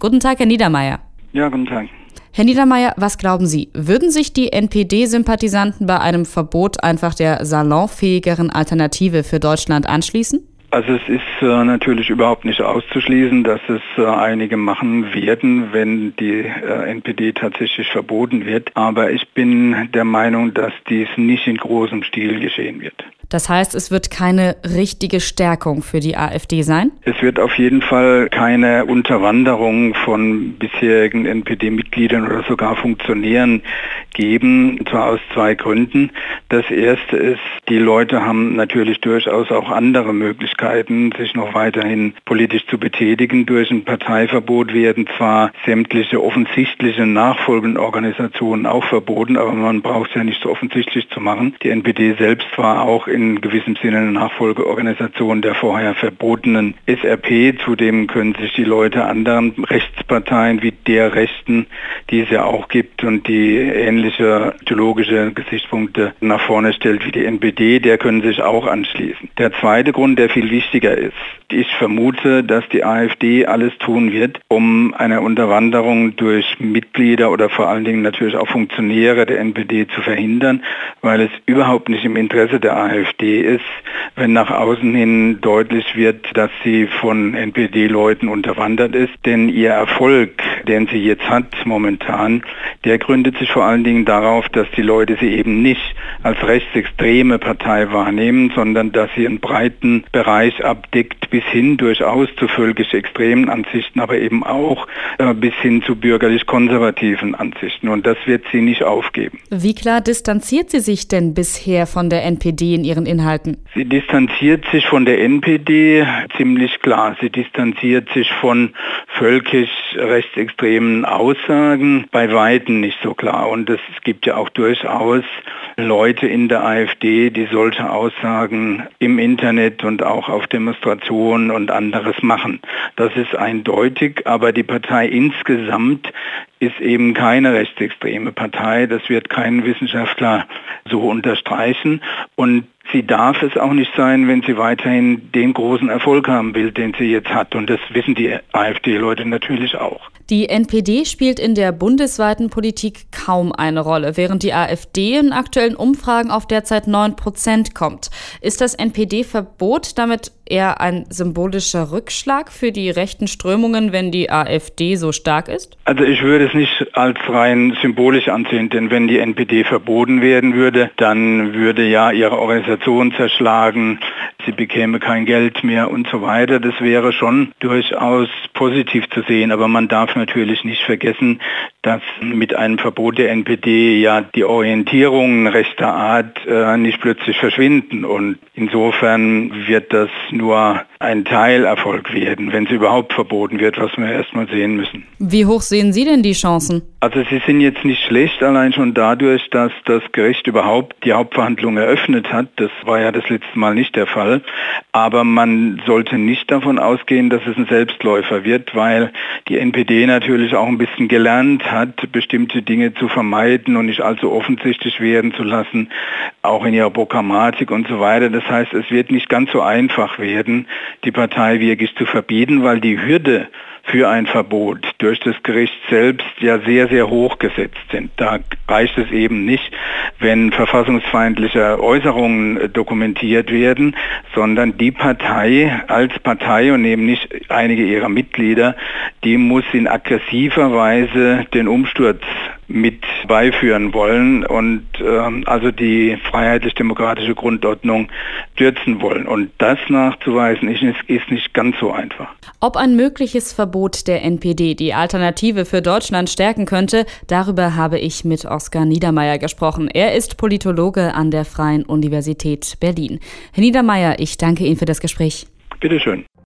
Guten Tag, Herr Niedermeyer. Ja, guten Tag. Herr Niedermeyer, was glauben Sie? Würden sich die NPD-Sympathisanten bei einem Verbot einfach der salonfähigeren Alternative für Deutschland anschließen? Also es ist natürlich überhaupt nicht auszuschließen, dass es einige machen werden, wenn die NPD tatsächlich verboten wird. Aber ich bin der Meinung, dass dies nicht in großem Stil geschehen wird. Das heißt, es wird keine richtige Stärkung für die AfD sein? Es wird auf jeden Fall keine Unterwanderung von bisherigen NPD-Mitgliedern oder sogar Funktionären geben, und zwar aus zwei Gründen. Das erste ist, die Leute haben natürlich durchaus auch andere Möglichkeiten, sich noch weiterhin politisch zu betätigen. Durch ein Parteiverbot werden zwar sämtliche offensichtliche nachfolgenden Organisationen auch verboten, aber man braucht es ja nicht so offensichtlich zu machen. Die NPD selbst war auch in gewissem Sinne eine Nachfolgeorganisation der vorher verbotenen SRP. Zudem können sich die Leute anderen Rechtsparteien wie der Rechten, die es ja auch gibt und die ähnliche ideologische Gesichtspunkte nach vorne stellt wie die NPD, der können sich auch anschließen. Der zweite Grund, der viel wichtiger ist, ich vermute, dass die AfD alles tun wird, um eine Unterwanderung durch Mitglieder oder vor allen Dingen natürlich auch Funktionäre der NPD zu verhindern, weil es überhaupt nicht im Interesse der AfD ist, wenn nach außen hin deutlich wird, dass sie von NPD-Leuten unterwandert ist. Denn ihr Erfolg, den sie jetzt hat momentan, der gründet sich vor allen Dingen darauf, dass die Leute sie eben nicht als rechtsextreme Partei wahrnehmen, sondern dass sie einen breiten Bereich abdeckt, bis hin durchaus zu völkisch extremen Ansichten, aber eben auch bis hin zu bürgerlich-konservativen Ansichten. Und das wird sie nicht aufgeben. Wie klar distanziert sie sich denn bisher von der NPD in ihren Inhalten? Sie distanziert sich von der NPD ziemlich klar. Sie distanziert sich von völkisch rechtsextremen Aussagen bei Weitem nicht so klar. Und es gibt ja auch durchaus Leute in der AfD, die solche Aussagen im Internet und auch auf Demonstrationen und anderes machen. Das ist eindeutig, aber die Partei insgesamt ist eben keine rechtsextreme Partei. Das wird kein Wissenschaftler so unterstreichen. Und sie darf es auch nicht sein, wenn sie weiterhin den großen Erfolg haben will, den sie jetzt hat. Und das wissen die AfD-Leute natürlich auch. Die NPD spielt in der bundesweiten Politik kaum eine Rolle, während die AfD in aktuellen Umfragen auf derzeit 9% kommt. Ist das NPD-Verbot damit eher ein symbolischer Rückschlag für die rechten Strömungen, wenn die AfD so stark ist? Also ich würde es nicht als rein symbolisch ansehen, denn wenn die NPD verboten werden würde, dann würde ja ihre Organisation zerschlagen, sie bekäme kein Geld mehr und so weiter. Das wäre schon durchaus positiv zu sehen, aber man darf natürlich nicht vergessen, dass mit einem Verbot der NPD ja die Orientierungen rechter Art nicht plötzlich verschwinden und insofern wird das nur ein Teilerfolg werden, wenn sie überhaupt verboten wird, was wir erstmal sehen müssen. Wie hoch sehen Sie denn die Chancen? Also sie sind jetzt nicht schlecht, allein schon dadurch, dass das Gericht überhaupt die Hauptverhandlung eröffnet hat. Das war ja das letzte Mal nicht der Fall. Aber man sollte nicht davon ausgehen, dass es ein Selbstläufer wird, weil die NPD natürlich auch ein bisschen gelernt hat, bestimmte Dinge zu vermeiden und nicht allzu offensichtlich werden zu lassen, auch in ihrer Programmatik und so weiter. Das heißt, es wird nicht ganz so einfach werden, die Partei wirklich zu verbieten, weil die Hürde für ein Verbot durch das Gericht selbst ja sehr, sehr hoch gesetzt sind. Da reicht es eben nicht, wenn verfassungsfeindliche Äußerungen dokumentiert werden, sondern die Partei als Partei und eben nicht einige ihrer Mitglieder, die muss in aggressiver Weise den Umsturz mit beiführen wollen und also die freiheitlich-demokratische Grundordnung stürzen wollen. Und das nachzuweisen ist nicht ganz so einfach. Ob ein mögliches Verbot der NPD die Alternative für Deutschland stärken könnte, darüber habe ich mit Oskar Niedermeyer gesprochen. Er ist Politologe an der Freien Universität Berlin. Herr Niedermeyer, ich danke Ihnen für das Gespräch. Bitte schön.